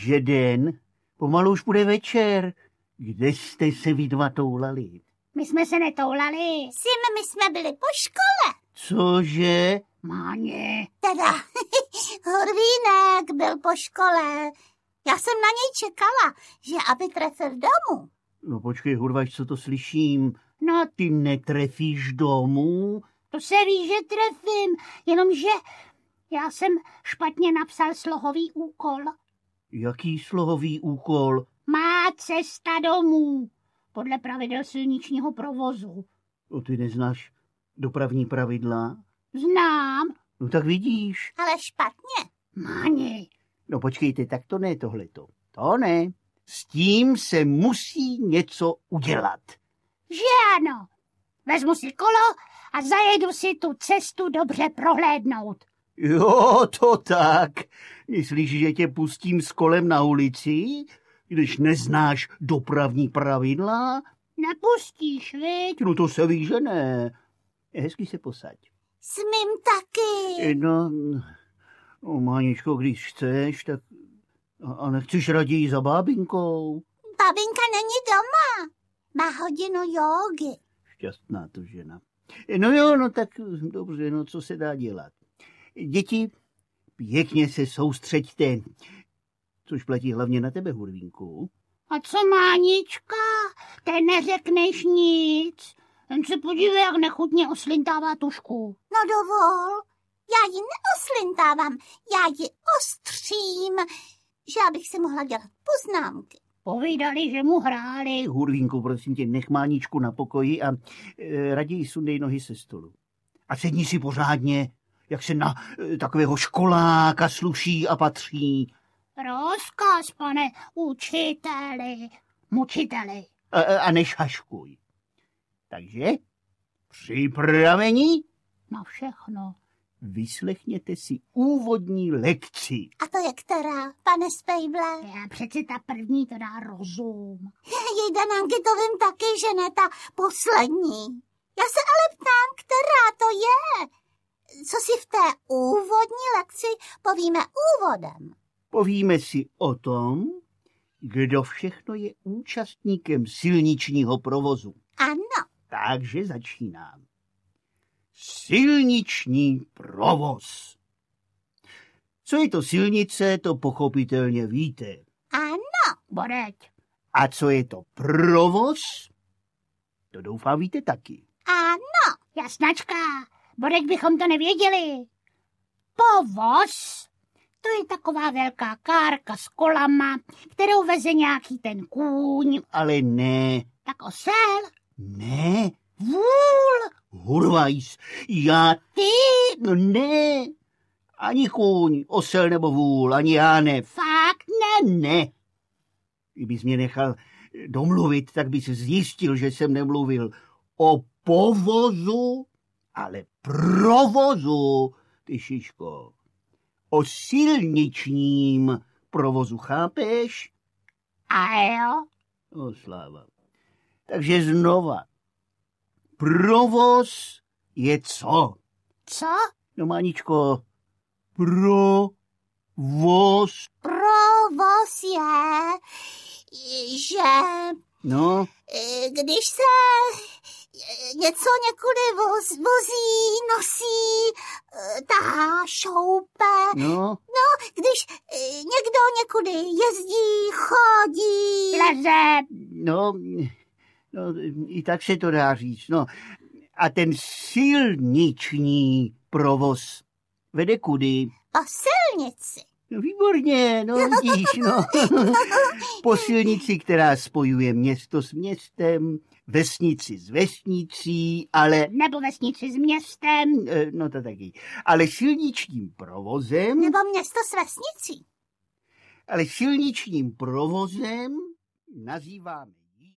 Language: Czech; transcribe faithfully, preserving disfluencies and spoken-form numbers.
je den, pomalu už bude večer. Kde jste se vy dva toulali? My jsme se netoulali. Sim, my jsme byli po škole. Cože? Máně. Teda, Hurvínek byl po škole. Já jsem na něj čekala, že aby trefil domů. No počkej, Hurvaš, co to slyším? No, Ty netrefíš domů? to se ví, že trefím, jenomže já jsem špatně napsal slohový úkol. Jaký slohový úkol? Má cesta domů, podle pravidel silničního provozu. No ty neznáš dopravní pravidla? Znám. No tak vidíš. Ale špatně. Máně. No počkejte, tak to ne tohleto. To ne. S tím se musí něco udělat. Že ano. Vezmu si kolo a zajedu si tu cestu dobře prohlédnout. Jo, to tak. Myslíš, že tě pustím s kolem na ulici, když neznáš dopravní pravidla? Nepustíš, viď? No to se ví, že ne. Hezky se posaď. Smím taky. No, no Máničko, když chceš, tak... A nechceš raději za bábinkou? Babinka není doma. Má hodinu jógy. Šťastná to žena. No jo, no tak dobře, no co se dá dělat. Děti, pěkně se soustřeďte. Což platí hlavně na tebe, Hurvínku. A co Mánička? Ty neřekneš nic. Jen se podívej, jak nechutně oslintává tušku. No dovol, já ji neoslintávám, já ji ostřím, že abych si mohla dělat poznámky. Povídali, že mu hráli. Hurvínku, prosím tě, nech Máničku na pokoji a e, raději sundej nohy se stolu. A sedni si pořádně, jak se na e, takového školáka sluší a patří. Rozkaz, pane učiteli, mučiteli. A, a nešaškuj. Takže, připraveni? Na všechno. Vyslechněte si úvodní lekci. A to je která, pane Spejble? Já přeci ta první to dá rozum. Jejda, Nanky, to vím taky, že ne ta poslední. Já se ale ptám, která to je. Co si v té úvodní lekci povíme úvodem? Povíme si o tom, kdo všechno je účastníkem silničního provozu. Ano. Takže začínám. Silniční provoz. Co je to silnice, to pochopitelně víte. Ano. Bodeď. A co je to provoz, to doufám víte taky. Ano. Jasnačka, bodeď bychom to nevěděli. Povoz, to je taková velká kárka s kolama, kterou veze nějaký ten kůň. Ale ne. Tak osel. Ne. Vůl. Hurvajs, já... Ty. No ne. Ani kůň, osel nebo vůl, ani já ne. Fakt ne. Ne. Kdybys mě nechal domluvit, tak bys zjistil, že jsem nemluvil o povozu, ale provozu, ty šiško. O silničním provozu, chápeš? A jo. O, sláva. Takže znova. Provoz je co? Co? No, Máničko, provoz. Provoz je, že No, když se něco někudy voz, vozí, nosí, tahá, šoupe. no. No, když někdo někudy jezdí, chodí. Leze. No, no, i tak se to dá říct. No. A ten silniční provoz vede kudy? Po silnici. No, výborně, no vidíš, no. Po silnici, která spojuje město s městem, vesnici s vesnicí, ale... Nebo vesnici s městem. No to taky. Ale silničním provozem... Nebo město s vesnicí. Ale silničním provozem nazýváme